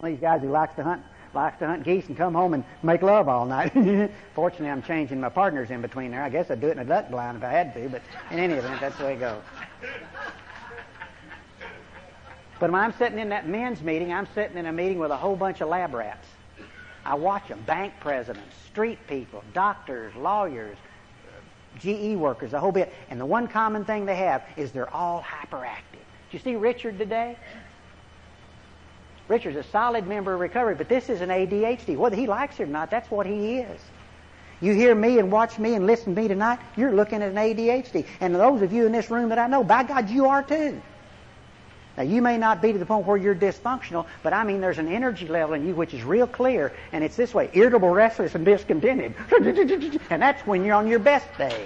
One of these guys who likes to hunt geese and come home and make love all night. Fortunately, I'm changing my partners in between there. I guess I'd do it in a duck blind if I had to, but in any event, that's the way it goes. But when I'm sitting in that men's meeting, I'm sitting in a meeting with a whole bunch of lab rats. I watch them, bank presidents, street people, doctors, lawyers, GE workers, a whole bit. And the one common thing they have is they're all hyperactive. Did you see Richard today? Richard's a solid member of recovery, but this is an ADHD. Whether he likes it or not, that's what he is. You hear me and watch me and listen to me tonight, you're looking at an ADHD. And those of you in this room that I know, by God, you are too. Now, you may not be to the point where you're dysfunctional, but I mean there's an energy level in you which is real clear, and it's this way: irritable, restless, and discontented. And that's when you're on your best day.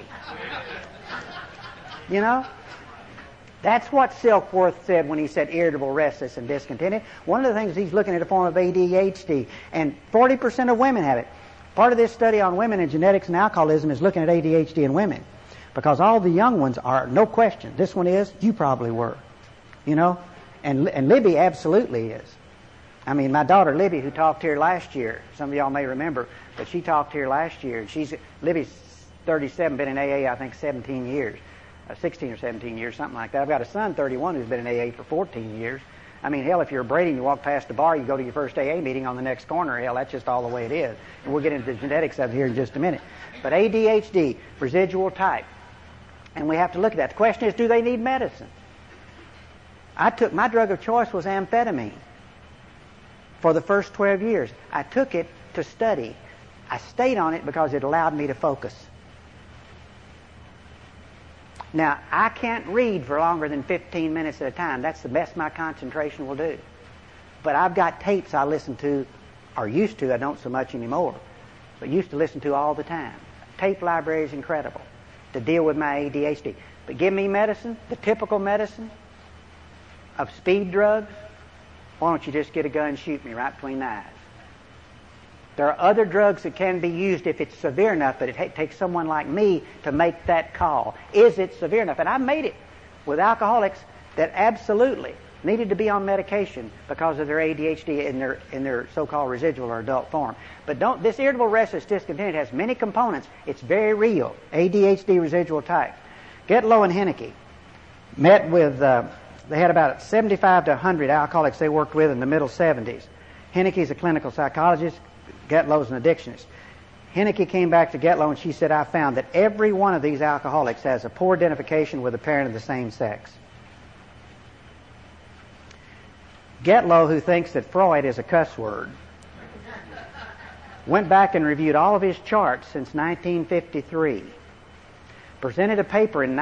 You know? That's what Silkworth said when he said irritable, restless, and discontented. One of the things he's looking at a form of ADHD, and 40% of women have it. Part of this study on women and genetics and alcoholism is looking at ADHD in women, because all the young ones are, no question. This one is, you probably were. You know, and Libby absolutely is. I mean, my daughter Libby, who talked here last year, some of y'all may remember, but she talked here last year. And Libby's 37, been in AA, I think 17 years, 16 or 17 years, something like that. I've got a son, 31, who's been in AA for 14 years. I mean, hell, if you're a Brady and you walk past the bar, you go to your first AA meeting on the next corner. Hell, that's just all the way it is. And we'll get into the genetics of it here in just a minute. But ADHD, residual type, and we have to look at that. The question is, do they need medicine? My drug of choice was amphetamine for the first 12 years. I took it to study. I stayed on it because it allowed me to focus. Now, I can't read for longer than 15 minutes at a time. That's the best my concentration will do. But I've got tapes I listen to, or used to, I don't so much anymore, but used to listen to all the time. Tape library is incredible to deal with my ADHD. But give me medicine, the typical medicine of speed drugs, why don't you just get a gun and shoot me right between the eyes? There are other drugs that can be used if it's severe enough, but it takes someone like me to make that call. Is it severe enough? And I've made it with alcoholics that absolutely needed to be on medication because of their ADHD in their so-called residual or adult form. But this irritable, restless, discontented has many components. It's very real. ADHD residual type. Getlow and Henneke met with... They had about 75 to 100 alcoholics they worked with in the middle 70s. Henneke's a clinical psychologist. Getlow's an addictionist. Henneke came back to Getlow and she said, I found that every one of these alcoholics has a poor identification with a parent of the same sex. Getlow, who thinks that Freud is a cuss word, went back and reviewed all of his charts since 1953. Presented a paper in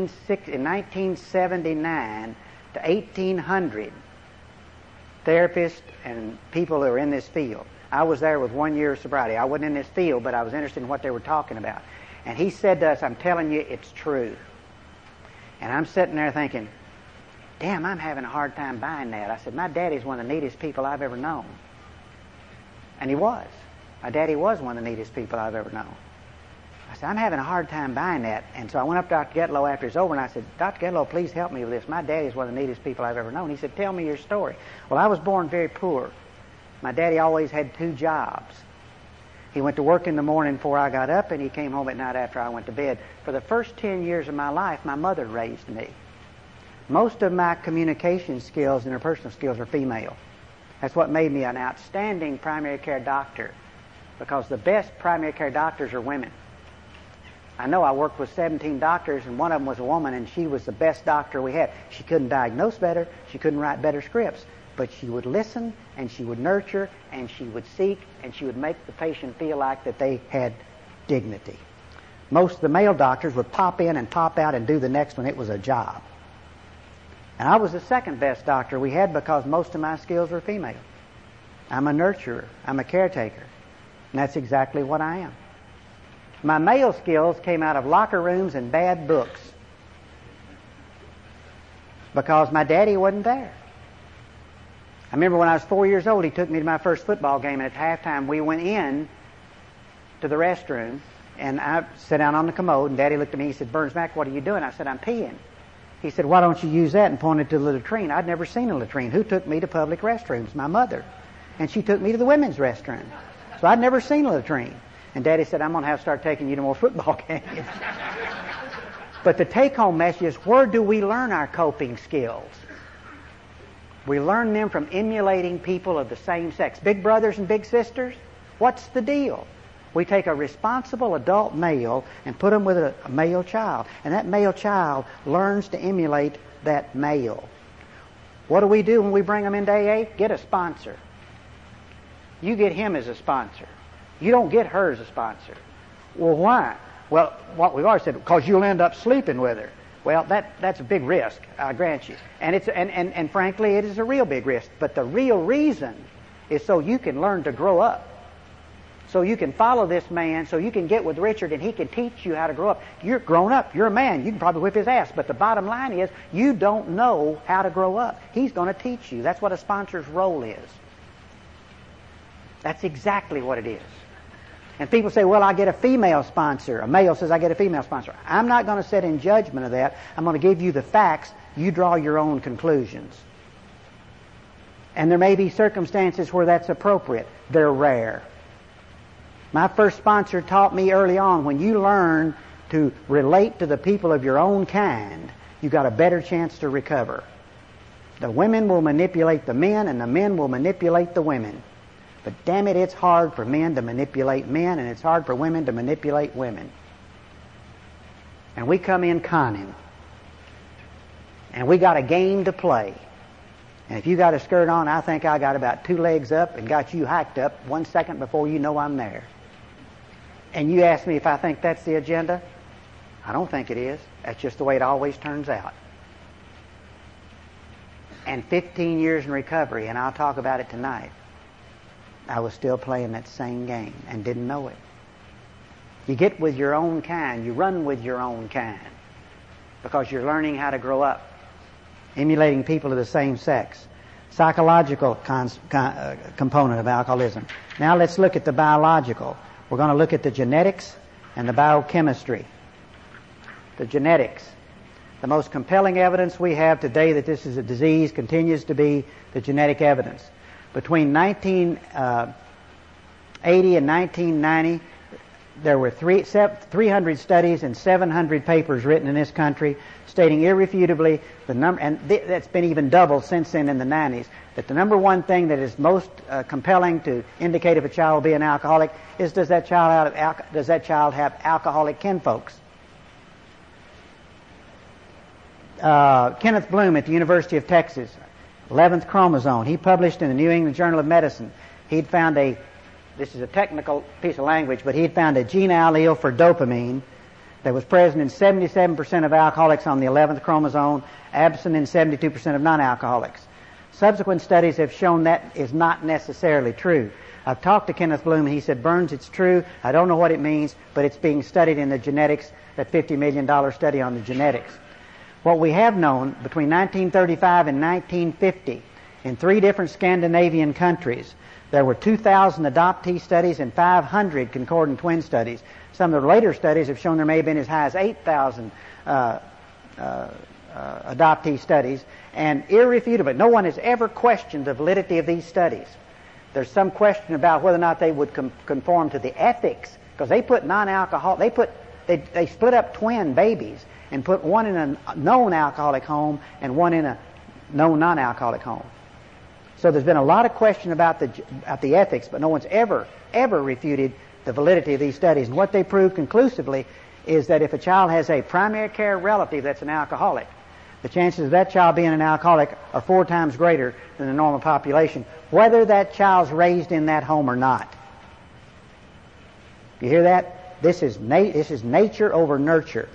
1979 to 1,800 therapists and people that were in this field. I was there with 1 year of sobriety. I wasn't in this field, but I was interested in what they were talking about. And he said to us, I'm telling you, it's true. And I'm sitting there thinking, damn, I'm having a hard time buying that. I said, my daddy's one of the neatest people I've ever known. And he was. My daddy was one of the neatest people I've ever known. I said, I'm having a hard time buying that. And so I went up to Dr. Getlow after it's over and I said, Dr. Getlow, please help me with this. My daddy's one of the neatest people I've ever known. He said, tell me your story. Well, I was born very poor. My daddy always had 2 jobs. He went to work in the morning before I got up and he came home at night after I went to bed. For the first 10 years of my life, my mother raised me. Most of my communication skills and interpersonal skills are female. That's what made me an outstanding primary care doctor, because the best primary care doctors are women. I know I worked with 17 doctors, and one of them was a woman, and she was the best doctor we had. She couldn't diagnose better, she couldn't write better scripts, but she would listen, and she would nurture, and she would seek, and she would make the patient feel like that they had dignity. Most of the male doctors would pop in and pop out and do the next one. It was a job. And I was the second best doctor we had because most of my skills were female. I'm a nurturer. I'm a caretaker. And that's exactly what I am. My male skills came out of locker rooms and bad books because my daddy wasn't there. I remember when I was 4 years old, he took me to my first football game, and at halftime we went in to the restroom, and I sat down on the commode, and Daddy looked at me, he said, Burns Mac, what are you doing? I said, I'm peeing. He said, why don't you use that, and pointed to the latrine. I'd never seen a latrine. Who took me to public restrooms? My mother. and she took me to the women's restroom. So I'd never seen a latrine. And Daddy said, I'm going to have to start taking you to more football games. But the take-home message is, where do we learn our coping skills? We learn them from emulating people of the same sex. Big brothers and big sisters, what's the deal? We take a responsible adult male and put him with a male child. And that male child learns to emulate that male. What do we do when we bring them into AA? Get a sponsor. You get him as a sponsor. You don't get her as a sponsor. Well, why? Well, what we've already said, because you'll end up sleeping with her. Well, that's a big risk, I grant you. And frankly, it is a real big risk. But the real reason is so you can learn to grow up. So you can follow this man, so you can get with Richard and he can teach you how to grow up. You're grown up. You're a man. You can probably whip his ass. But the bottom line is, you don't know how to grow up. He's going to teach you. That's what a sponsor's role is. That's exactly what it is. And people say, well, I get a female sponsor. A male says, I get a female sponsor. I'm not going to sit in judgment of that. I'm going to give you the facts. You draw your own conclusions. And there may be circumstances where that's appropriate. They're rare. My first sponsor taught me early on, when you learn to relate to the people of your own kind, you got a better chance to recover. The women will manipulate the men, and the men will manipulate the women. But damn it, it's hard for men to manipulate men, and it's hard for women to manipulate women. And we come in conning. And we got a game to play. And if you got a skirt on, I think I got about 2 legs up and got you hiked up 1 second before you know I'm there. And you ask me if I think that's the agenda? I don't think it is. That's just the way it always turns out. And 15 years in recovery, and I'll talk about it tonight, I was still playing that same game and didn't know it. You get with your own kind. You run with your own kind because you're learning how to grow up, emulating people of the same sex. Psychological component of alcoholism. Now let's look at the biological. We're going to look at the genetics and the biochemistry. The genetics. The most compelling evidence we have today that this is a disease continues to be the genetic evidence. Between 1980 and 1990, there were 300 studies and 700 papers written in this country stating irrefutably the number, and that's been even doubled since then in the 90s, that the number one thing that is most compelling to indicate if a child will be an alcoholic is does that child have alcoholic kinfolks. Kenneth Bloom at the University of Texas, 11th chromosome. He published in the New England Journal of Medicine. He'd found this is a technical piece of language, but he'd found a gene allele for dopamine that was present in 77% of alcoholics on the 11th chromosome, absent in 72% of non-alcoholics. Subsequent studies have shown that is not necessarily true. I've talked to Kenneth Bloom, and he said, Burns, it's true. I don't know what it means, but it's being studied in the genetics, that $50 million study on the genetics. What we have known between 1935 and 1950 in 3 different Scandinavian countries, there were 2,000 adoptee studies and 500 concordant twin studies. Some of the later studies have shown there may have been as high as 8,000 adoptee studies, and irrefutably, no one has ever questioned the validity of these studies. There's some question about whether or not they would conform to the ethics, because they put they split up twin babies and put one in a known alcoholic home and one in a known non-alcoholic home. So there's been a lot of question about the ethics, but no one's ever refuted the validity of these studies. And what they prove conclusively is that if a child has a primary care relative that's an alcoholic, the chances of that child being an alcoholic are 4 times greater than the normal population, whether that child's raised in that home or not. You hear that? This is nature over nurture.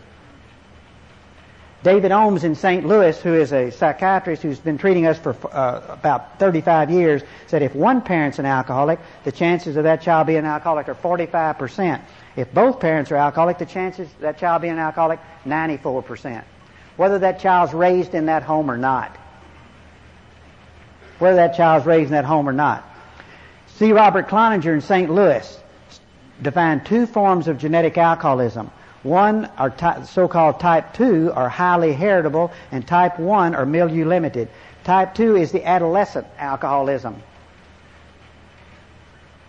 David Ohms in St. Louis, who is a psychiatrist who's been treating us for about 35 years, said if one parent's an alcoholic, the chances of that child being an alcoholic are 45%. If both parents are alcoholic, the chances of that child being an alcoholic, 94%. Whether that child's raised in that home or not. Whether that child's raised in that home or not. C. Robert Cloninger in St. Louis defined 2 forms of genetic alcoholism. One, are so-called type 2, are highly heritable, and type 1 are milieu limited. Type 2 is the adolescent alcoholism.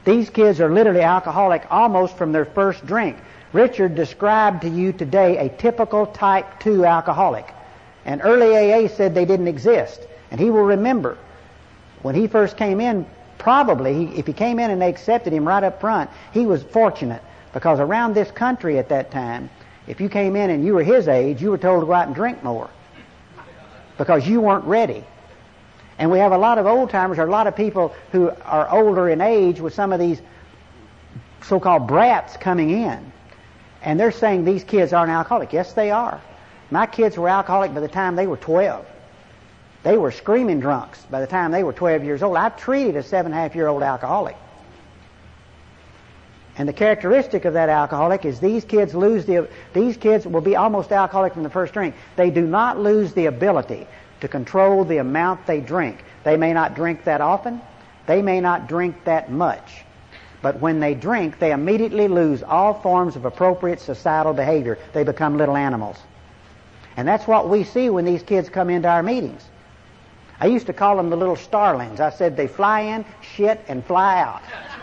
These kids are literally alcoholic almost from their first drink. Richard described to you today a typical type 2 alcoholic. And early AA said they didn't exist. And he will remember when he first came in, probably, if he came in and they accepted him right up front, he was fortunate. Because around this country at that time, if you came in and you were his age, you were told to go out and drink more. Because you weren't ready. And we have a lot of old-timers, or a lot of people who are older in age with some of these so-called brats coming in. And they're saying these kids aren't alcoholic. Yes, they are. My kids were alcoholic by the time they were 12. They were screaming drunks by the time they were 12 years old. I treated a 7.5-year-old alcoholic. And the characteristic of that alcoholic is these kids will be almost alcoholic from the first drink. They do not lose the ability to control the amount they drink. They may not drink that often. They may not drink that much. But when they drink, they immediately lose all forms of appropriate societal behavior. They become little animals. And that's what we see when these kids come into our meetings. I used to call them the little starlings. I said they fly in, shit, and fly out.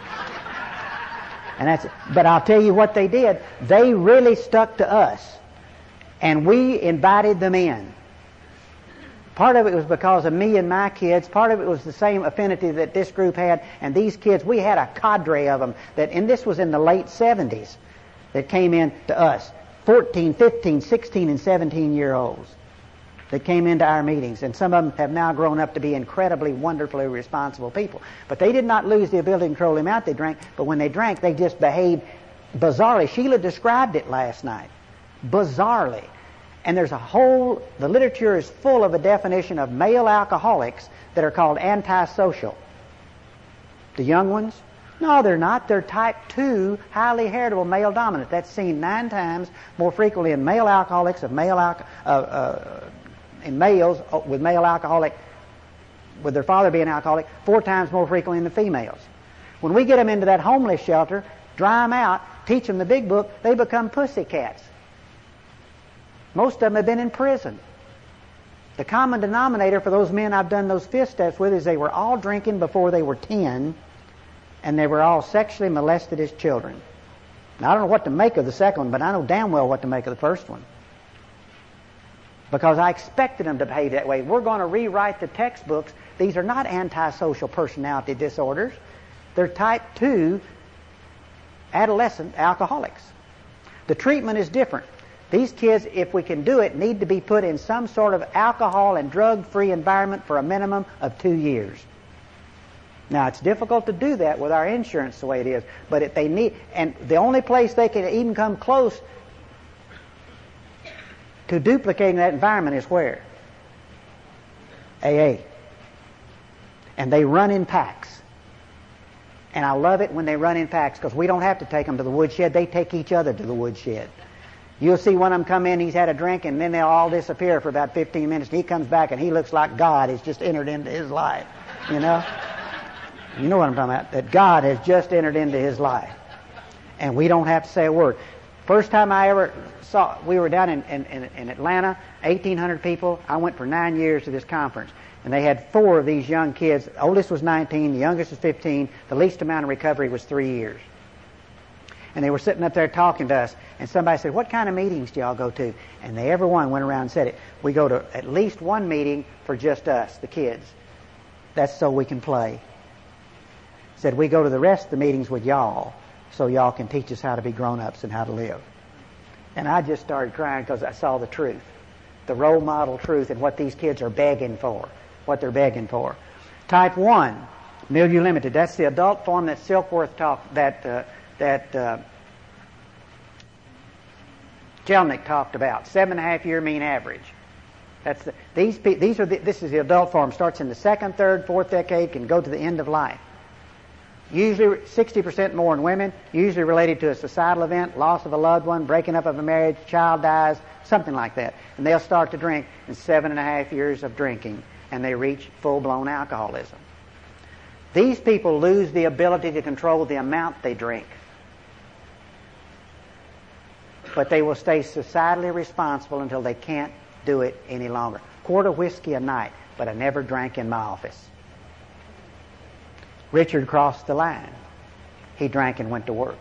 But I'll tell you what they did. They really stuck to us. And we invited them in. Part of it was because of me and my kids. Part of it was the same affinity that this group had. And these kids, we had a cadre of them and this was in the late 70s that came in to us. 14, 15, 16, and 17-year-olds that came into our meetings. And some of them have now grown up to be incredibly, wonderfully responsible people. But they did not lose the ability to control the amount they drank. But when they drank, they just behaved bizarrely. Sheila described it last night. Bizarrely. And the literature is full of a definition of male alcoholics that are called antisocial. The young ones? No, they're not. They're type 2, highly heritable male dominant. That's seen 9 times more frequently in male alcoholics in males with male alcoholic, with their father being alcoholic, 4 times more frequently in the females. When we get them into that homeless shelter, dry them out, teach them the big book, they become pussycats. Most of them have been in prison. The common denominator for those men I've done those 5th steps with is they were all drinking before they were 10, and they were all sexually molested as children. Now, I don't know what to make of the second one, but I know damn well what to make of the first one. Because I expected them to behave that way. We're going to rewrite the textbooks. These are not antisocial personality disorders. They're type 2 adolescent alcoholics. The treatment is different. These kids, if we can do it, need to be put in some sort of alcohol and drug-free environment for a minimum of 2 years. Now, it's difficult to do that with our insurance the way it is, but and the only place they can even come close to duplicating that environment is where? AA. And they run in packs. And I love it when they run in packs because we don't have to take them to the woodshed. They take each other to the woodshed. You'll see one of them come in, he's had a drink, and then they'll all disappear for about 15 minutes. And he comes back, and he looks like God has just entered into his life. You know? You know what I'm talking about. That God has just entered into his life. And we don't have to say a word. First time I ever saw, we were down in Atlanta, 1,800 people. I went for 9 years to this conference. And they had 4 of these young kids. The oldest was 19, the youngest was 15. The least amount of recovery was 3 years. And they were sitting up there talking to us. And somebody said, what kind of meetings do y'all go to? And everyone went around and said it. We go to at least one meeting for just us, the kids. That's so we can play. Said we go to the rest of the meetings with y'all so y'all can teach us how to be grown-ups and how to live. And I just started crying because I saw the truth. The role model truth and what these kids are begging for. What they're begging for. Type 1, milieu limited. That's the adult form that Silkworth talked, that Jelnick talked about. 7.5-year mean average. That's this is the adult form. Starts in the 2nd, 3rd, 4th decade, can go to the end of life. Usually 60% more in women, usually related to a societal event, loss of a loved one, breaking up of a marriage, child dies, something like that. And they'll start to drink in 7.5 years of drinking, and they reach full-blown alcoholism. These people lose the ability to control the amount they drink. But they will stay societally responsible until they can't do it any longer. Quart of whiskey a night, but I never drank in my office. Richard crossed the line. he drank and went to work.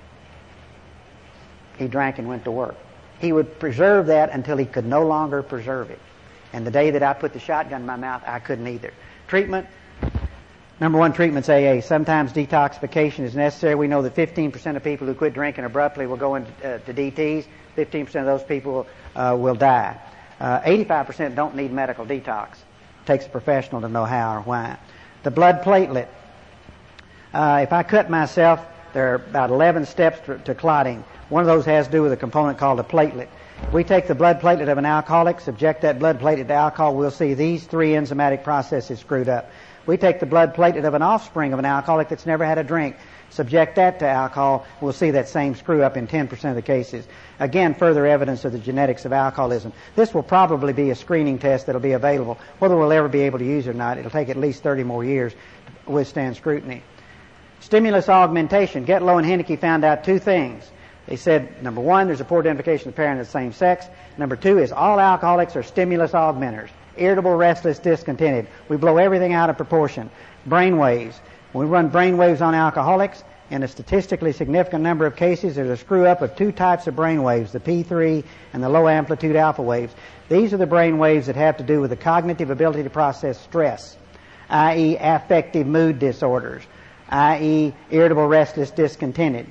He drank and went to work. He would preserve that until he could no longer preserve it. And the day that I put the shotgun in my mouth, I couldn't either. Treatment. Number one, treatment's AA. Sometimes detoxification is necessary. We know that 15% of people who quit drinking abruptly will go into DTs. 15% of those people will die. 85% don't need medical detox. It takes a professional to know how or why. The blood platelet. If I cut myself, there are about 11 steps to clotting. One of those has to do with a component called a platelet. We take the blood platelet of an alcoholic, subject that blood platelet to alcohol, we'll see these three enzymatic processes screwed up. We take the blood platelet of an offspring of an alcoholic that's never had a drink, subject that to alcohol, we'll see that same screw up in 10% of the cases. Again, further evidence of the genetics of alcoholism. This will probably be a screening test that'll be available. Whether we'll ever be able to use it or not, it'll take at least 30 more years to withstand scrutiny. Stimulus augmentation. Getlow and Henneke found out two things. They said, number one, there's a poor identification of the parent of the same sex. Number two is all alcoholics are stimulus augmenters. Irritable, restless, discontented. We blow everything out of proportion. Brain waves. When we run brain waves on alcoholics, in a statistically significant number of cases, there's a screw up of two types of brain waves, the P3 and the low amplitude alpha waves. These are the brain waves that have to do with the cognitive ability to process stress, i.e. affective mood disorders, i.e. irritable, restless, discontented.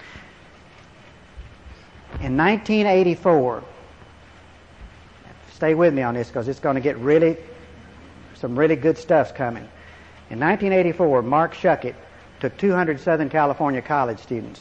In 1984, stay with me on this because it's going to get some really good stuff's coming. In 1984, Mark Shuckett took 200 Southern California college students.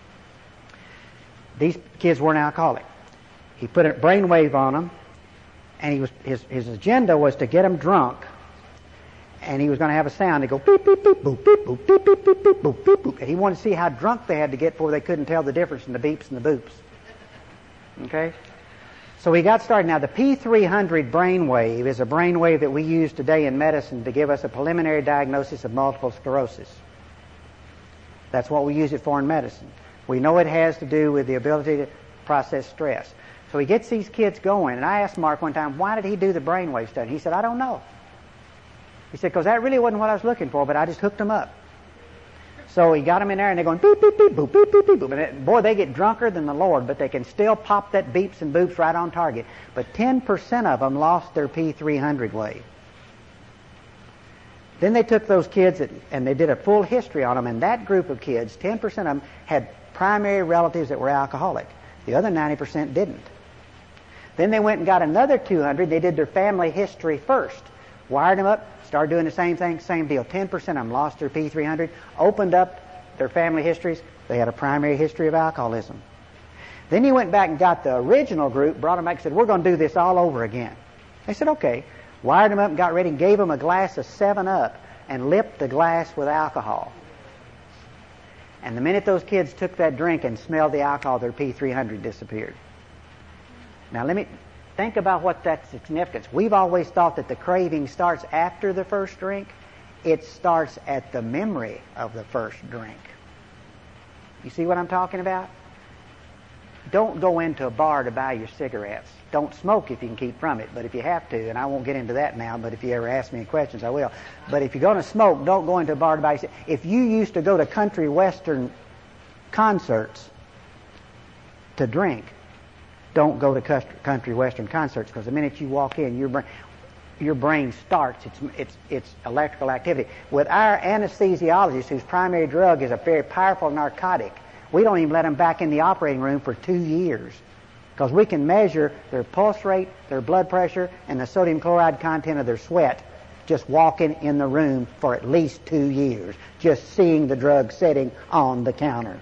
These kids weren't alcoholic. He put a brainwave on them, and his agenda was to get them drunk, and he was going to have a sound. He'd go beep, beep, beep, boop, beep, boop, beep, beep, beep, beep, boop, beep, boop. And he wanted to see how drunk they had to get before they couldn't tell the difference in the beeps and the boops. Okay? So we got started. Now, the P300 brainwave is a brainwave that we use today in medicine to give us a preliminary diagnosis of multiple sclerosis. That's what we use it for in medicine. We know it has to do with the ability to process stress. So he gets these kids going, and I asked Mark one time, why did he do the brainwave study? He said, I don't know. He said, because that really wasn't what I was looking for, but I just hooked them up. So he got them in there, and they're going beep, beep, beep, boop, beep, beep, beep, boop. And boy, they get drunker than the Lord, but they can still pop that beeps and boops right on target. But 10% of them lost their P300 wave. Then they took those kids and they did a full history on them, and that group of kids, 10% of them had primary relatives that were alcoholic. The other 90% didn't. Then they went and got another 200. They did their family history first. Wired them up, started doing the same thing, same deal. 10% of them lost their P300, opened up their family histories. They had a primary history of alcoholism. Then he went back and got the original group, brought them back and said, we're going to do this all over again. They said, okay. Wired them up and got ready and gave them a glass of 7-Up and lipped the glass with alcohol. And the minute those kids took that drink and smelled the alcohol, their P300 disappeared. Now let me think about what that's significance. We've always thought that the craving starts after the first drink. It starts at the memory of the first drink. You see what I'm talking about? Don't go into a bar to buy your cigarettes. Don't smoke if you can keep from it, but if you have to, and I won't get into that now, but if you ever ask me any questions, I will. But if you're going to smoke, don't go into a bar to buy. If you used to go to country western concerts to drink, don't go to country western concerts, because the minute you walk in, your brain starts its electrical activity. With our anesthesiologists, whose primary drug is a very powerful narcotic, we don't even let them back in the operating room for 2 years, because we can measure their pulse rate, their blood pressure, and the sodium chloride content of their sweat just walking in the room for at least 2 years, just seeing the drug sitting on the counter.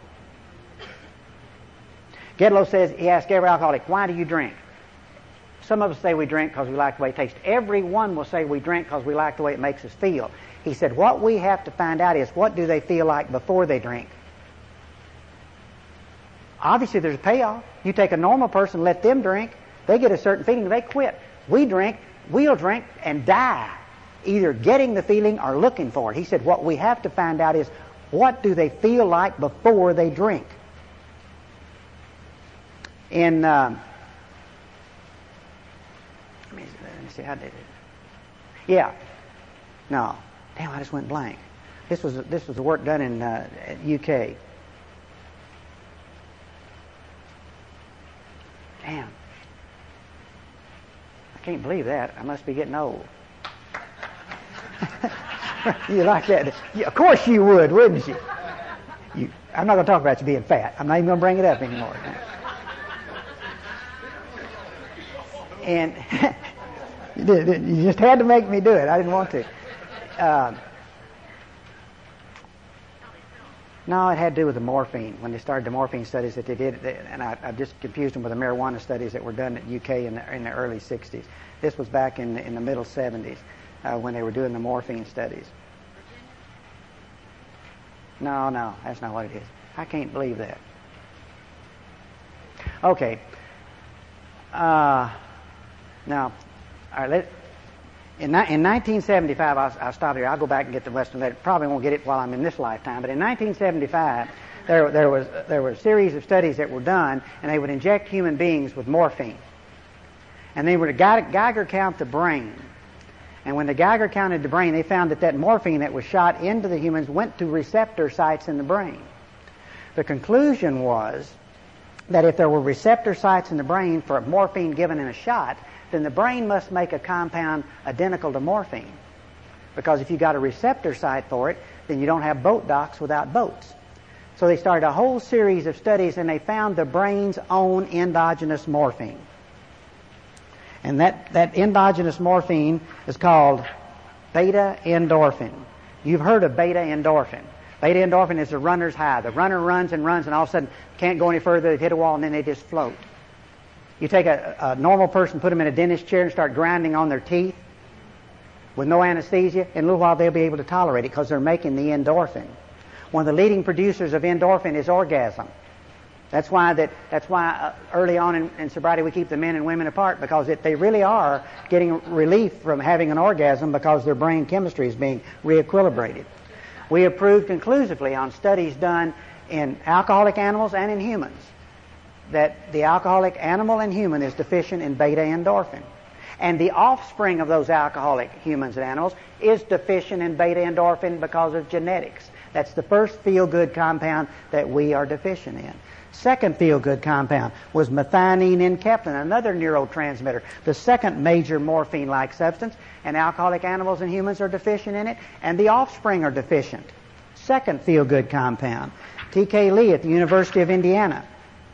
Gedlow says, he asked every alcoholic, why do you drink? Some of us say we drink because we like the way it tastes. Everyone will say we drink because we like the way it makes us feel. He said, what we have to find out is, what do they feel like before they drink? Obviously, there's a payoff. You take a normal person, let them drink, they get a certain feeling, they quit. We'll drink and die, either getting the feeling or looking for it. He said, what we have to find out is, what do they feel like before they drink? In, let me see, how did it? Yeah. No. Damn, I just went blank. This was the work done in UK. Man, I can't believe that. I must be getting old. You like that? Yeah, of course you would, wouldn't you? I'm not going to talk about you being fat. I'm not even going to bring it up anymore. And you just had to make me do it. I didn't want to. No, it had to do with the morphine. When they started the morphine studies that they did, and I just confused them with the marijuana studies that were done at UK in the early 60s. This was back in the middle 70s when they were doing the morphine studies. No, that's not what it is. I can't believe that. Okay. Now, all right, in 1975, I'll stop here. I'll go back and get the rest of it. Probably won't get it while I'm in this lifetime. But in 1975, there were a series of studies that were done, and they would inject human beings with morphine. And they would Geiger count the brain. And when the Geiger counted the brain, they found that morphine that was shot into the humans went to receptor sites in the brain. The conclusion was that if there were receptor sites in the brain for morphine given in a shot, then the brain must make a compound identical to morphine. Because if you got a receptor site for it, then you don't have boat docks without boats. So they started a whole series of studies, and they found the brain's own endogenous morphine. And that endogenous morphine is called beta endorphin. You've heard of beta endorphin. Beta endorphin is the runner's high. The runner runs and runs, and all of a sudden can't go any further. They hit a wall, and then they just float. You take a normal person, put them in a dentist chair, and start grinding on their teeth with no anesthesia. In a little while, they'll be able to tolerate it because they're making the endorphin. One of the leading producers of endorphin is orgasm. That's why early on in sobriety we keep the men and women apart, because they really are getting relief from having an orgasm because their brain chemistry is being re-equilibrated. We have proved conclusively on studies done in alcoholic animals and in humans that the alcoholic animal and human is deficient in beta endorphin. And the offspring of those alcoholic humans and animals is deficient in beta endorphin because of genetics. That's the first feel-good compound that we are deficient in. Second feel-good compound was methionine enkephalin, another neurotransmitter, the second major morphine-like substance, and alcoholic animals and humans are deficient in it, and the offspring are deficient. Second feel-good compound. T.K. Lee at the University of Indiana,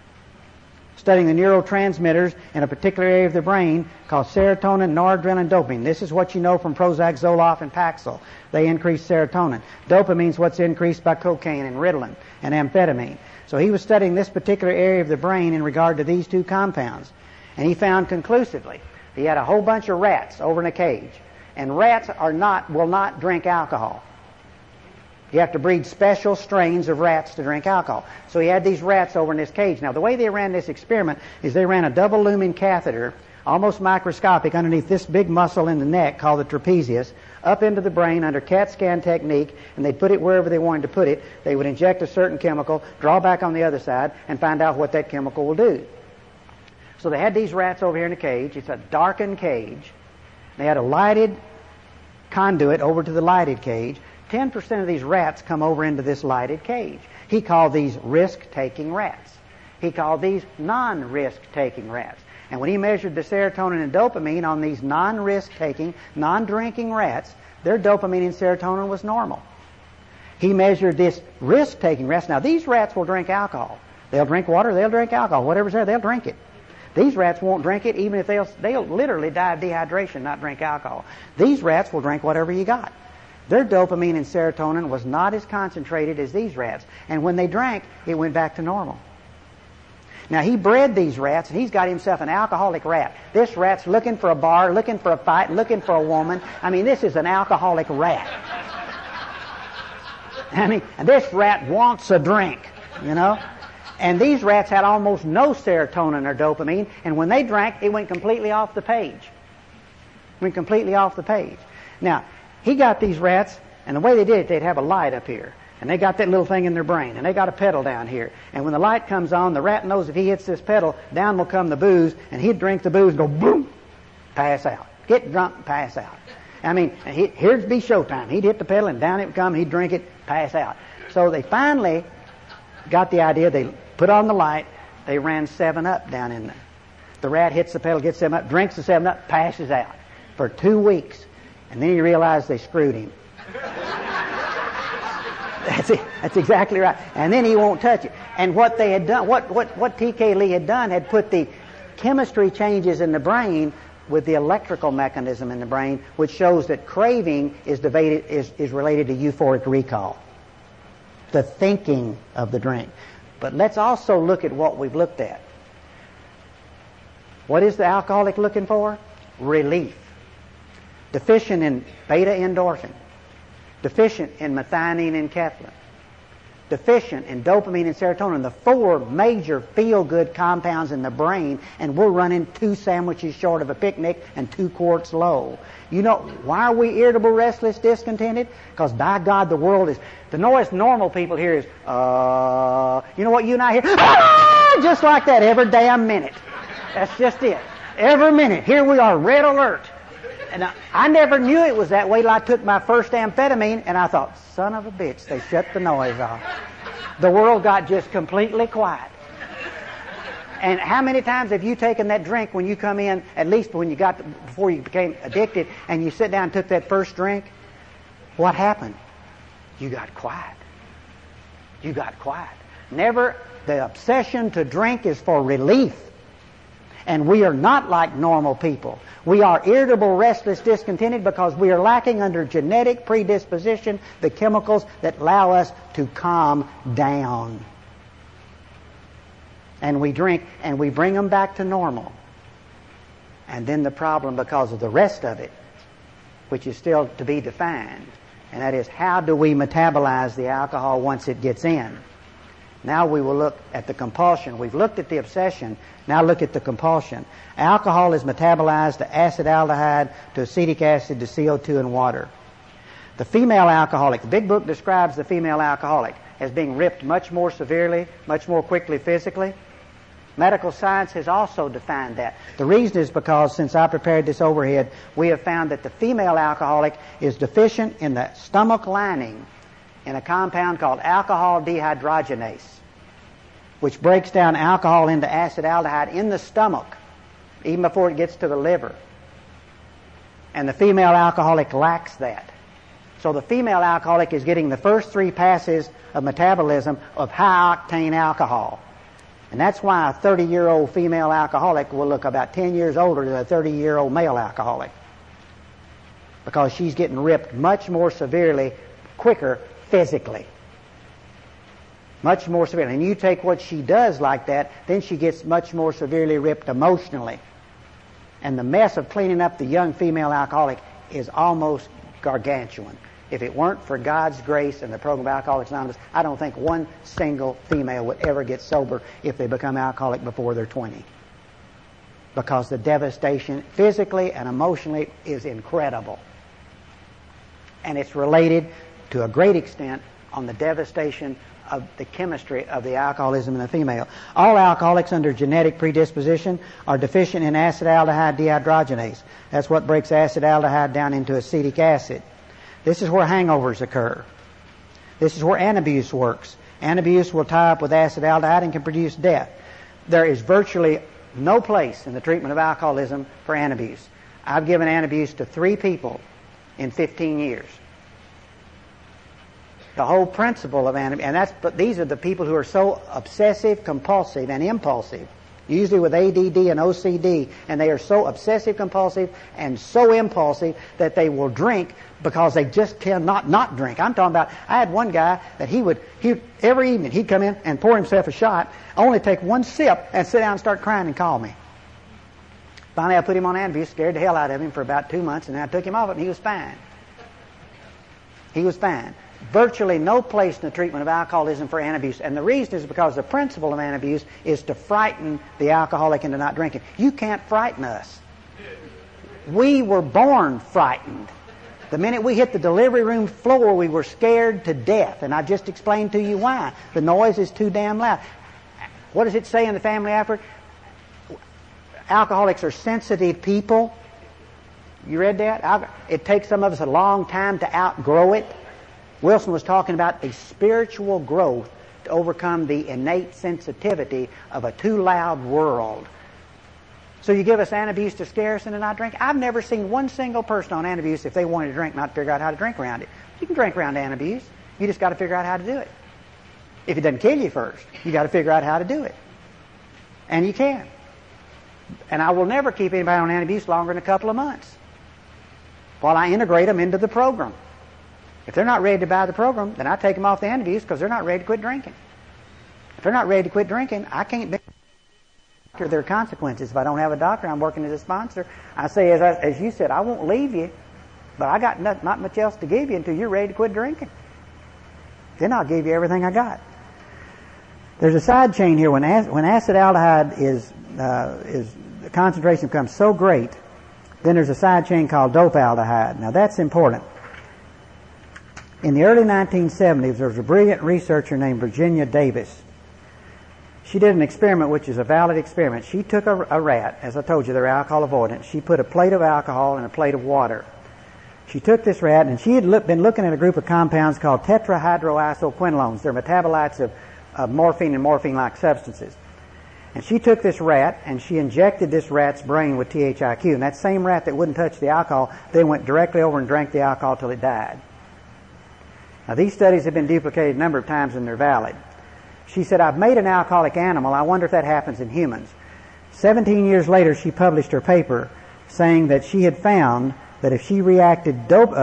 studying the neurotransmitters in a particular area of the brain called serotonin, noradrenaline, dopamine. This is what you know from Prozac, Zoloft, and Paxil. They increase serotonin. Dopamine is what's increased by cocaine and Ritalin and amphetamine. So he was studying this particular area of the brain in regard to these two compounds. And he found conclusively, he had a whole bunch of rats over in a cage. And rats will not drink alcohol. You have to breed special strains of rats to drink alcohol. So he had these rats over in this cage. Now, the way they ran this experiment is they ran a double lumen catheter, almost microscopic, underneath this big muscle in the neck called the trapezius, up into the brain under CAT scan technique, and they'd put it wherever they wanted to put it. They would inject a certain chemical, draw back on the other side, and find out what that chemical will do. So they had these rats over here in a cage. It's a darkened cage. They had a lighted conduit over to the lighted cage. 10% of these rats come over into this lighted cage. He called these risk-taking rats. He called these non-risk-taking rats. And when he measured the serotonin and dopamine on these non-risk-taking, non-drinking rats, their dopamine and serotonin was normal. He measured this risk-taking rats. Now, these rats will drink alcohol. They'll drink water, they'll drink alcohol. Whatever's there, they'll drink it. These rats won't drink it, even if they'll literally die of dehydration, not drink alcohol. These rats will drink whatever you got. Their dopamine and serotonin was not as concentrated as these rats. And when they drank, it went back to normal. Now, he bred these rats, and he's got himself an alcoholic rat. This rat's looking for a bar, looking for a fight, looking for a woman. I mean, this is an alcoholic rat. I mean, and this rat wants a drink, you know. And these rats had almost no serotonin or dopamine, and when they drank, it went completely off the page. Went completely off the page. Now, he got these rats, and the way they did it, they'd have a light up here. And they got that little thing in their brain, and they got a pedal down here. And when the light comes on, the rat knows if he hits this pedal, down will come the booze, and he'd drink the booze and go boom, pass out. Get drunk and pass out. I mean, here'd be showtime. He'd hit the pedal, and down it would come, he'd drink it, pass out. So they finally got the idea. They put on the light. They ran 7-Up down in there. The rat hits the pedal, gets 7-Up, drinks the 7-Up, passes out for 2 weeks. And then he realized they screwed him. That's it. That's exactly right. And then he won't touch it. And what they had done, what T.K. Lee had done, had put the chemistry changes in the brain with the electrical mechanism in the brain, which shows that craving is related to euphoric recall, the thinking of the drink. But let's also look at what we've looked at. What is the alcoholic looking for? Relief. Deficient in beta-endorphin. Deficient in methionine and enkephalin. Deficient in dopamine and serotonin, the 4 major feel-good compounds in the brain, and we're running 2 sandwiches short of a picnic and 2 quarts low. You know, why are we irritable, restless, discontented? Because by God, the world is, the noise normal people hear is, you know what you and I hear? Ah! Just like that every damn minute. That's just it. Every minute. Here we are, red alert. And I never knew it was that way till I took my first amphetamine, and I thought, son of a bitch, they shut the noise off. The world got just completely quiet. And how many times have you taken that drink when you come in, at least before you became addicted, and you sit down and took that first drink? What happened? You got quiet. You got quiet. Never, the obsession to drink is for relief. And we are not like normal people. We are irritable, restless, discontented because we are lacking under genetic predisposition the chemicals that allow us to calm down. And we drink and we bring them back to normal. And then the problem, because of the rest of it, which is still to be defined, and that is, how do we metabolize the alcohol once it gets in? Now we will look at the compulsion. We've looked at the obsession. Now look at the compulsion. Alcohol is metabolized to acetaldehyde, to acetic acid, to CO2 and water. The female alcoholic, the big book describes the female alcoholic as being ripped much more severely, much more quickly physically. Medical science has also defined that. The reason is because since I prepared this overhead, we have found that the female alcoholic is deficient in the stomach lining in a compound called alcohol dehydrogenase, which breaks down alcohol into acetaldehyde in the stomach, even before it gets to the liver. And the female alcoholic lacks that. So the female alcoholic is getting the first 3 passes of metabolism of high-octane alcohol. And that's why a 30-year-old female alcoholic will look about 10 years older than a 30-year-old male alcoholic, because she's getting ripped much more severely, quicker, physically. Much more severely. And you take what she does like that, then she gets much more severely ripped emotionally. And the mess of cleaning up the young female alcoholic is almost gargantuan. If it weren't for God's grace and the program of Alcoholics Anonymous, I don't think one single female would ever get sober if they become alcoholic before they're 20. Because the devastation physically and emotionally is incredible. And it's related to a great extent on the devastation of the chemistry of the alcoholism in the female. All alcoholics under genetic predisposition are deficient in acetaldehyde dehydrogenase. That's what breaks acetaldehyde down into acetic acid. This is where hangovers occur. This is where antabuse works. Antabuse will tie up with acetaldehyde and can produce death. There is virtually no place in the treatment of alcoholism for antabuse. I've given antabuse to 3 people in 15 years. The whole principle of antabuse, but these are the people who are so obsessive, compulsive, and impulsive, usually with ADD and OCD, and they are so obsessive, compulsive, and so impulsive that they will drink because they just cannot not drink. I'm talking about, I had one guy that he every evening he'd come in and pour himself a shot, only take 1 sip, and sit down and start crying and call me. Finally, I put him on antabuse, scared the hell out of him for about 2 months, and then I took him off it, and he was fine. He was fine. Virtually no place in the treatment of alcoholism for antabuse. And the reason is because the principle of antabuse is to frighten the alcoholic into not drinking. You can't frighten us. We were born frightened. The minute we hit the delivery room floor, we were scared to death. And I just explained to you why. The noise is too damn loud. What does it say in the family effort? Alcoholics are sensitive people. You read that? It takes some of us a long time to outgrow it. Wilson was talking about a spiritual growth to overcome the innate sensitivity of a too loud world. So you give us Antabuse to scare us into not drinking? I've never seen one single person on Antabuse, if they wanted to drink, not figure out how to drink around it. You can drink around Antabuse. You just got to figure out how to do it. If it doesn't kill you first, you got to figure out how to do it. And you can. And I will never keep anybody on Antabuse longer than a couple of months while I integrate them into the program. If they're not ready to buy the program, then I take them off the Antabuse because they're not ready to quit drinking. If they're not ready to quit drinking, I can't be. There are consequences. If I don't have a doctor, I'm working as a sponsor. I say, as you said, I won't leave you, but I got not much else to give you until you're ready to quit drinking. Then I'll give you everything I got. There's a side chain here. When acetaldehyde is the concentration becomes so great, then there's a side chain called dopaldehyde. Now that's important. In the early 1970s, there was a brilliant researcher named Virginia Davis. She did an experiment which is a valid experiment. She took a rat, as I told you, they're alcohol avoidant. She put a plate of alcohol and a plate of water. She took this rat, and she had been looking at a group of compounds called tetrahydroisoquinolones. They're metabolites of morphine and morphine-like substances. And she took this rat, and she injected this rat's brain with THIQ. And that same rat that wouldn't touch the alcohol, they went directly over and drank the alcohol till it died. Now, these studies have been duplicated a number of times, and they're valid. She said, I've made an alcoholic animal. I wonder if that happens in humans. 17 years later, she published her paper saying that she had found that if she reacted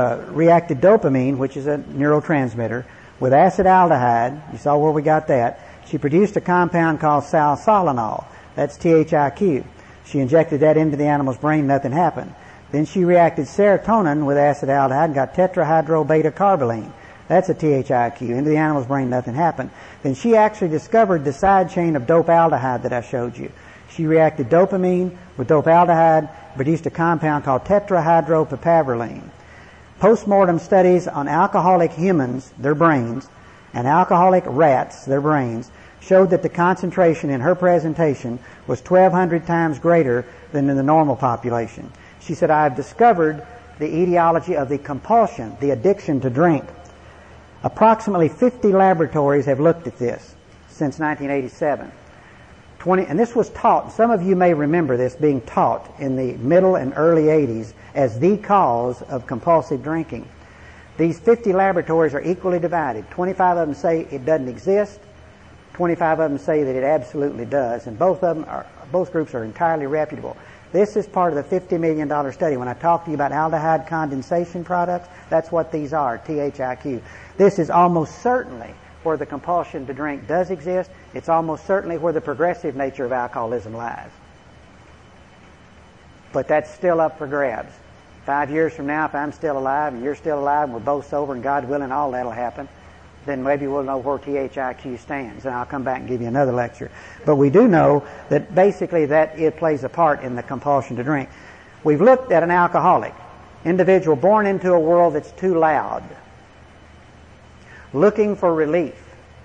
dopamine, which is a neurotransmitter, with acetaldehyde, you saw where we got that, she produced a compound called salsolinol. That's THIQ. She injected that into the animal's brain, nothing happened. Then she reacted serotonin with acetaldehyde and got tetrahydrobeta-carboline. That's a THIQ. Into the animal's brain, nothing happened. Then she actually discovered the side chain of dopaldehyde that I showed you. She reacted dopamine with dopaldehyde, produced a compound called tetrahydropapaverine. Postmortem studies on alcoholic humans, their brains, and alcoholic rats, their brains, showed that the concentration in her presentation was 1,200 times greater than in the normal population. She said, I have discovered the etiology of the compulsion, the addiction to drink. Approximately 50 laboratories have looked at this since 1987. And this was taught, some of you may remember this being taught in the middle and early 80s as the cause of compulsive drinking. These 50 laboratories are equally divided. 25 of them say it doesn't exist. 25 of them say that it absolutely does. And both groups are entirely reputable. This is part of the $50 million study. When I talk to you about aldehyde condensation products, that's what these are, THIQ. This is almost certainly where the compulsion to drink does exist. It's almost certainly where the progressive nature of alcoholism lies. But that's still up for grabs. 5 years from now, if I'm still alive and you're still alive and we're both sober and God willing all that'll happen, then maybe we'll know where THIQ stands, and I'll come back and give you another lecture. But we do know that basically that it plays a part in the compulsion to drink. We've looked at an alcoholic, individual born into a world that's too loud, looking for relief.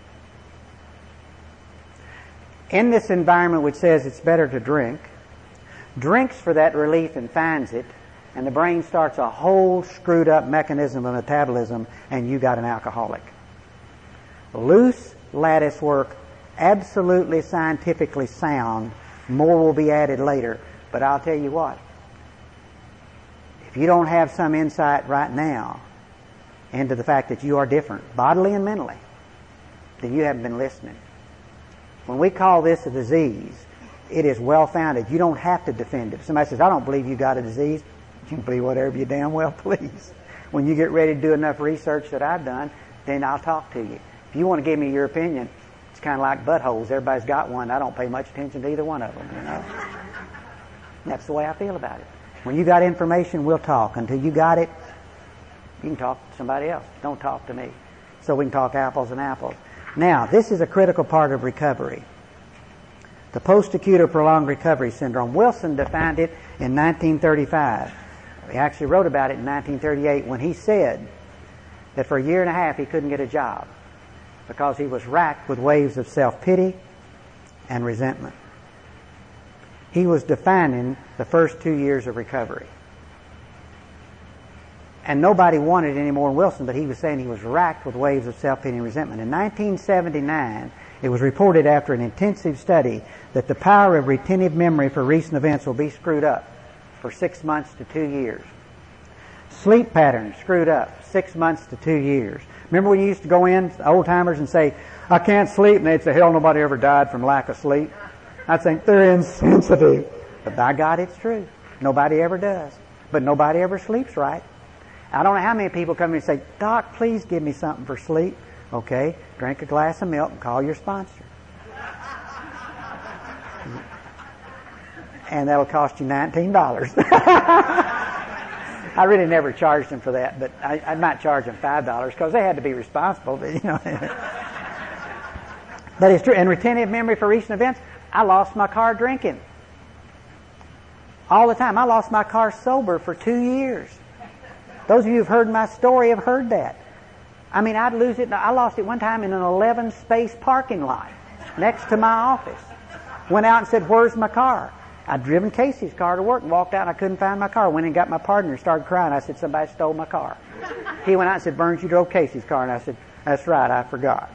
In this environment which says it's better to drink, drinks for that relief and finds it, and the brain starts a whole screwed up mechanism of metabolism, and you got an alcoholic. Loose lattice work, absolutely scientifically sound. More will be added later. But I'll tell you what, if you don't have some insight right now into the fact that you are different, bodily and mentally, then you haven't been listening. When we call this a disease, it is well-founded. You don't have to defend it. If somebody says, I don't believe you got a disease, you can believe whatever you damn well please. When you get ready to do enough research that I've done, then I'll talk to you. If you want to give me your opinion, it's kind of like buttholes. Everybody's got one. I don't pay much attention to either one of them, you know. That's the way I feel about it. When you got information, we'll talk. Until you got it, you can talk to somebody else. Don't talk to me. So we can talk apples and apples. Now, this is a critical part of recovery. The post-acute or prolonged recovery syndrome. Wilson defined it in 1935. He actually wrote about it in 1938 when he said that for a year and a half he couldn't get a job because he was racked with waves of self-pity and resentment. He was defining the first 2 years of recovery. And nobody wanted it any more than Wilson, but he was saying he was racked with waves of self-pity and resentment. In 1979, It was reported after an intensive study that the power of retentive memory for recent events will be screwed up for 6 months to 2 years. Sleep patterns screwed up 6 months to 2 years. Remember when you used to go in, old timers, and say, I can't sleep, and they'd say, hell, nobody ever died from lack of sleep. I'd think, they're insensitive. But by God, it's true. Nobody ever does. But nobody ever sleeps right. I don't know how many people come in and say, Doc, please give me something for sleep. Okay, drink a glass of milk and call your sponsor. And that'll cost you $19. I really never charged them for that, but I might charge them $5 because they had to be responsible. But, you know. But it's true. And retentive memory for recent events, I lost my car drinking. All the time. I lost my car sober for 2 years. Those of you who've heard my story have heard that. I mean, I'd lose it. I lost it one time in an 11-space parking lot next to my office. Went out and said, where's my car? I'd driven Casey's car to work and walked out and I couldn't find my car. Went and got my partner and started crying. I said, somebody stole my car. He went out and said, Burns, you drove Casey's car. And I said, that's right, I forgot.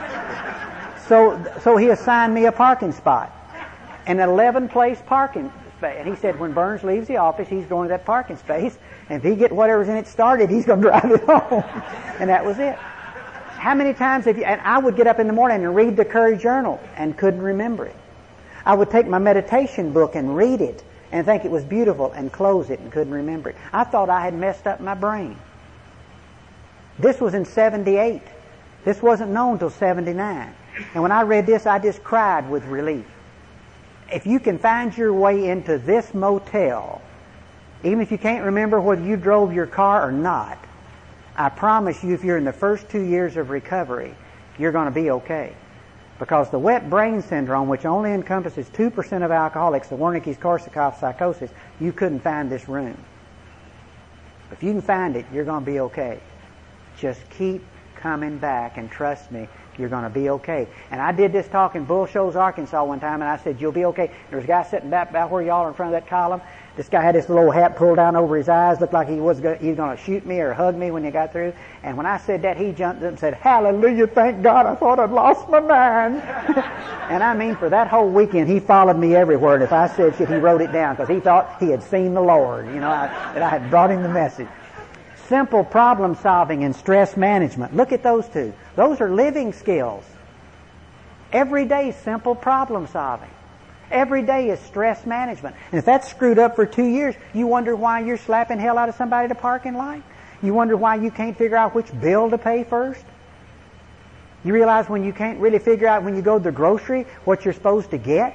So he assigned me a parking spot. An 11-place parking space. And he said, when Burns leaves the office, he's going to that parking space. And if he get whatever's in it started, he's going to drive it home. And that was it. How many times have you... And I would get up in the morning and read the Curry Journal and couldn't remember it. I would take my meditation book and read it and think it was beautiful and close it and couldn't remember it. I thought I had messed up my brain. This was in 78. This wasn't known until 79. And when I read this, I just cried with relief. If you can find your way into this motel, even if you can't remember whether you drove your car or not, I promise you if you're in the first 2 years of recovery, you're going to be okay. Because the wet brain syndrome, which only encompasses 2% of alcoholics, the Wernicke's-Korsakoff psychosis, you couldn't find this room. If you can find it, you're going to be okay. Just keep coming back and trust me, you're going to be okay. And I did this talk in Bull Shoals, Arkansas one time, and I said, you'll be okay. There was a guy sitting back about where y'all are in front of that column. This guy had this little hat pulled down over his eyes, looked like he was going to shoot me or hug me when he got through. And when I said that, he jumped up and said, hallelujah, thank God, I thought I'd lost my mind. And I mean, for that whole weekend, he followed me everywhere. And if I said shit, he wrote it down because he thought he had seen the Lord, that I had brought him the message. Simple problem solving and stress management. Look at those two. Those are living skills. Every day, simple problem solving. Every day is stress management. And if that's screwed up for 2 years, you wonder why you're slapping hell out of somebody at a parking lot? You wonder why you can't figure out which bill to pay first? You realize when you can't really figure out when you go to the grocery what you're supposed to get?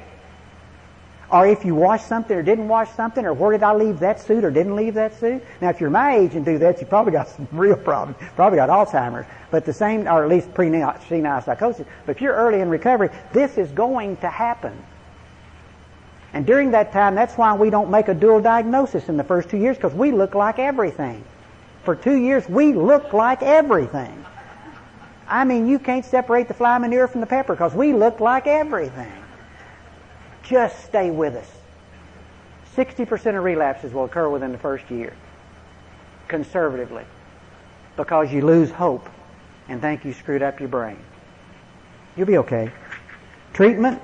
Or if you washed something or didn't wash something, or where did I leave that suit or didn't leave that suit? Now, if you're my age and do that, you probably got some real problems. Probably got Alzheimer's, but the same, or at least senile psychosis. But if you're early in recovery, this is going to happen. And during that time, that's why we don't make a dual diagnosis in the first 2 years, because we look like everything. For 2 years, we look like everything. I mean, you can't separate the fly manure from the pepper, because we look like everything. Just stay with us. 60% of relapses will occur within the first year, conservatively, because you lose hope and think you screwed up your brain. You'll be okay. Treatment,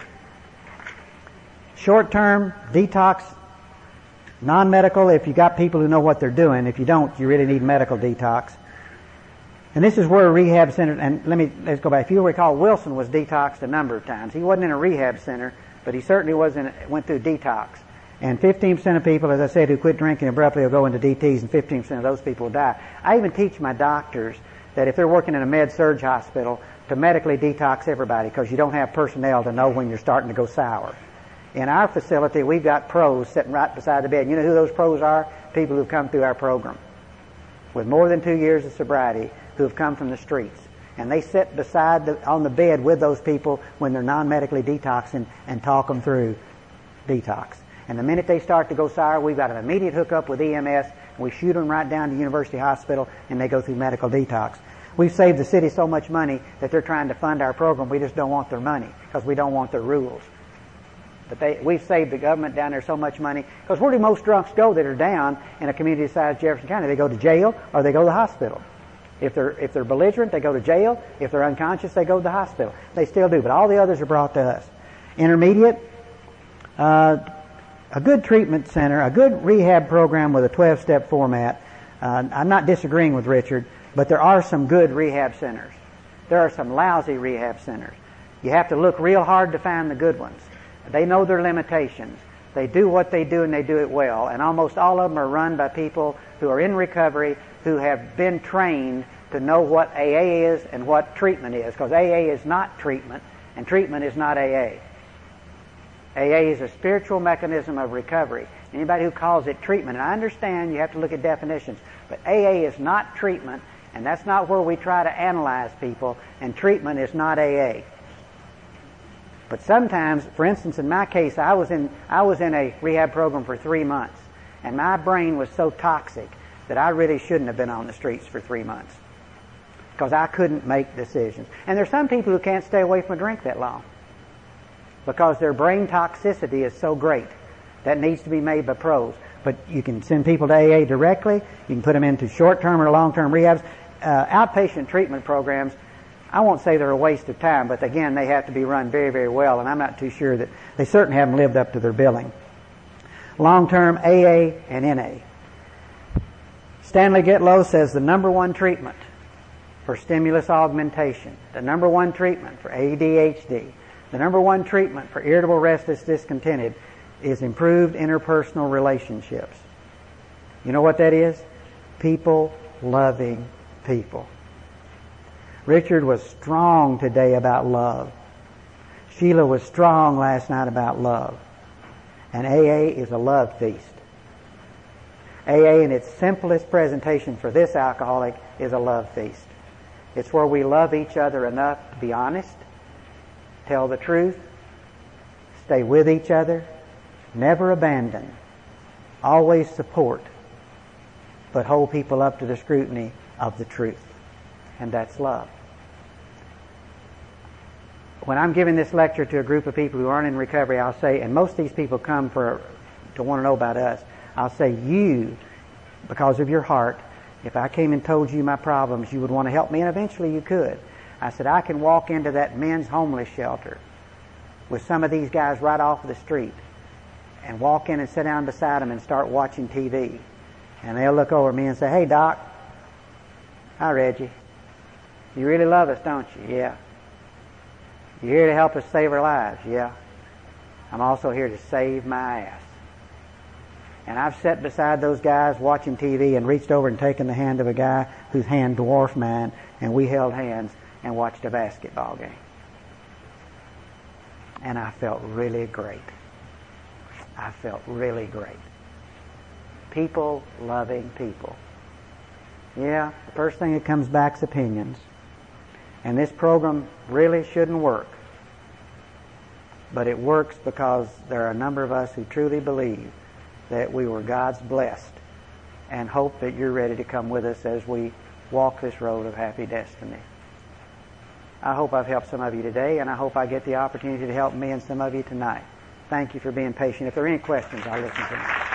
short-term, detox, non-medical if you got people who know what they're doing. If you don't, you really need medical detox. And this is where a rehab center, and let's go back. If you recall, Wilson was detoxed a number of times. He wasn't in a rehab center, but he certainly went through detox. And 15% of people, as I said, who quit drinking abruptly will go into DTs, and 15% of those people will die. I even teach my doctors that if they're working in a med-surg hospital, to medically detox everybody, because you don't have personnel to know when you're starting to go sour. In our facility, we've got pros sitting right beside the bed. You know who those pros are? People who've come through our program with more than 2 years of sobriety, who have come from the streets. And they sit on the bed with those people when they're non-medically detoxing and talk them through detox. And the minute they start to go sour, we've got an immediate hookup with EMS, and we shoot them right down to University Hospital, and they go through medical detox. We've saved the city so much money that they're trying to fund our program. We just don't want their money because we don't want their rules. But we've saved the government down there so much money, because where do most drunks go that are down in a community the size of Jefferson County? They go to jail or they go to the hospital. If they're belligerent, they go to jail. If they're unconscious, they go to the hospital. They still do, but all the others are brought to us. Intermediate, a good treatment center, a good rehab program with a 12-step format. I'm not disagreeing with Richard, but there are some good rehab centers. There are some lousy rehab centers. You have to look real hard to find the good ones. They know their limitations. They do what they do and they do it well. And almost all of them are run by people who are in recovery who have been trained to know what AA is and what treatment is. Because AA is not treatment and treatment is not AA. AA is a spiritual mechanism of recovery. Anybody who calls it treatment, and I understand you have to look at definitions, but AA is not treatment, and that's not where we try to analyze people, and treatment is not AA. But sometimes, for instance, in my case, I was in a rehab program for 3 months, and my brain was so toxic that I really shouldn't have been on the streets for 3 months because I couldn't make decisions. And there's some people who can't stay away from a drink that long because their brain toxicity is so great. That needs to be made by pros. But you can send people to AA directly. You can put them into short-term or long-term rehabs. Outpatient treatment programs, I won't say they're a waste of time, but again, they have to be run very, very well, and I'm not too sure that they certainly haven't lived up to their billing. Long-term AA and NA. Stanley Getlow says the number one treatment for stimulus augmentation, the number one treatment for ADHD, the number one treatment for irritable, restless, discontented is improved interpersonal relationships. You know what that is? People loving people. Richard was strong today about love. Sheila was strong last night about love. And AA is a love feast. AA in its simplest presentation for this alcoholic is a love feast. It's where we love each other enough to be honest, tell the truth, stay with each other, never abandon, always support, but hold people up to the scrutiny of the truth. And that's love. When I'm giving this lecture to a group of people who aren't in recovery, I'll say, and most of these people come to want to know about us, I'll say, you, because of your heart, if I came and told you my problems, you would want to help me, and eventually you could. I said, I can walk into that men's homeless shelter with some of these guys right off the street and walk in and sit down beside them and start watching TV. And they'll look over at me and say, hey, Doc. Hi, Reggie. You really love us, don't you? Yeah. You're here to help us save our lives? Yeah. I'm also here to save my ass. And I've sat beside those guys watching TV and reached over and taken the hand of a guy whose hand dwarfed mine, and we held hands and watched a basketball game. And I felt really great. I felt really great. People loving people. Yeah, the first thing that comes back is opinions. And this program really shouldn't work. But it works because there are a number of us who truly believe that we were God's blessed and hope that you're ready to come with us as we walk this road of happy destiny. I hope I've helped some of you today, and I hope I get the opportunity to help me and some of you tonight. Thank you for being patient. If there are any questions, I'll listen to them.